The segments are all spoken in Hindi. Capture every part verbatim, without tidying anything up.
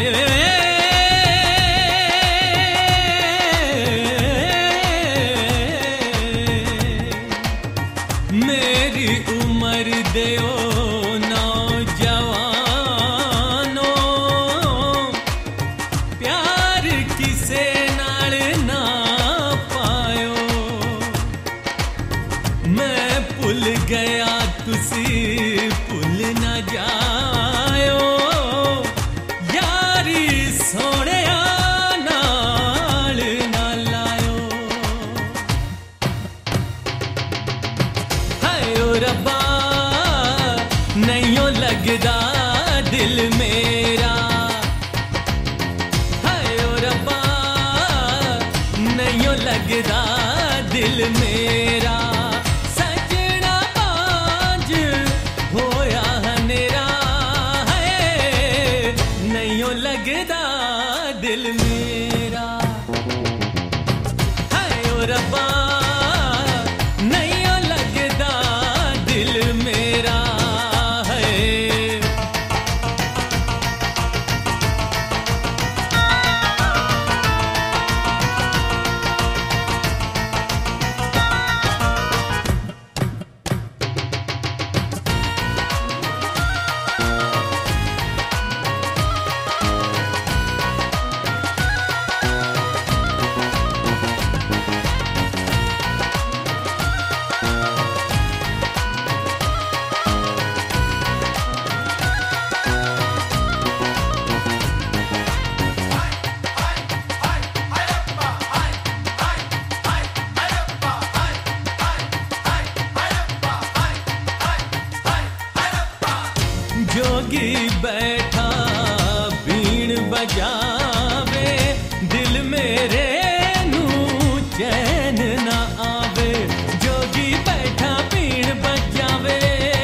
मेरी उम्र देओ नौजवानो, प्यार किसे नाल ना पायो। मैं भुल गया तुसी भुल ना जायो, यारी सोहणिया नाल ना लायो। हाय ओ रब्बा नहियों लगदा दिल मेरा, हाय ओ रब्बा नहियों लगदा दिल मेरा। सजना बांझ होया हनेरा है, नहियों लगदा दिल मेरा। हाय ओ रब्बा नहियों लगदा दिल मेरा है। जोगी बैठा बीण बजावे, दिल मेरे नू चैन ना आवे। जोगी बैठा बीण बजावे,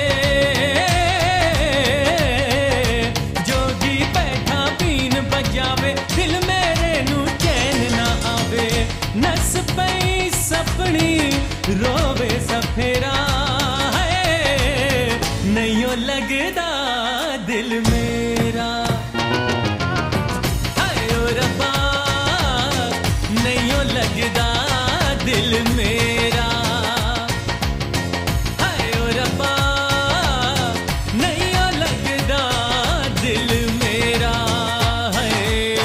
जोगी बैठा बीण बजावे, दिल मेरे नू चैन ना आवे। नस पई सपनी रोवे सफेरा है, नहियों लगदा दिल मेरा। हाय ओ रब्बा नहियों लगदा दिल मेरा। हाय ओ रब्बा नहियों लगदा दिल मेरा है।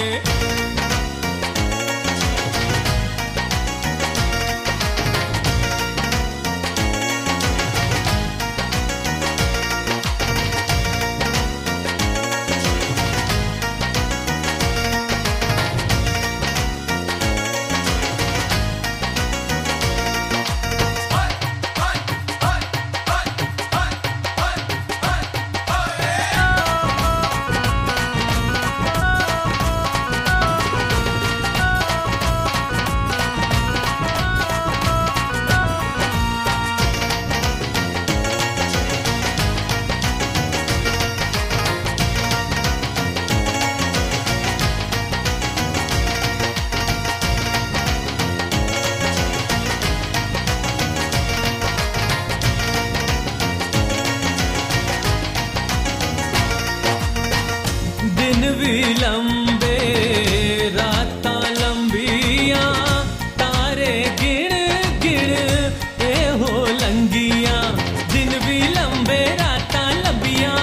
दिन भी लंबे रातां लंबियां, तारे गिण गिण ए हो लंगियां। दिन भी लंबे रातां लंबियां,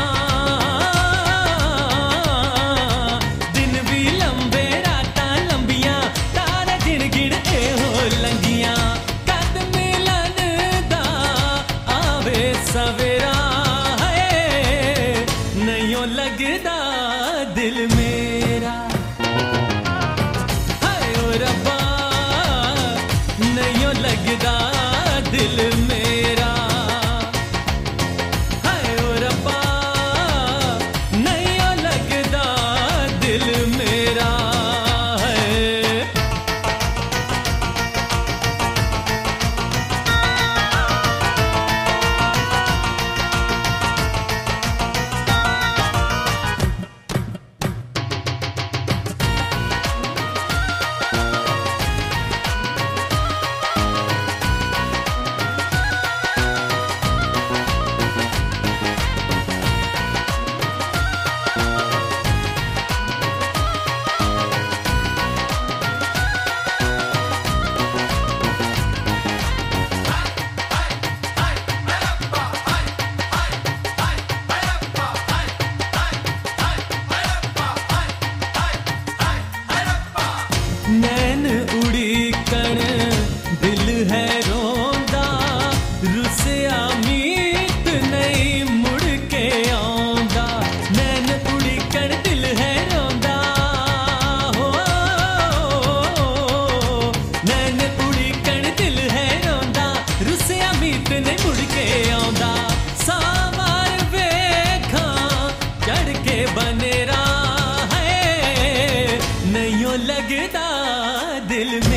दिन भी लंबे रातां लंबियां, तारे गिण गिण ए हो लंगियां। कद मिलन दा आवे सवेरा है, नहियों लगदा दिल में। दिल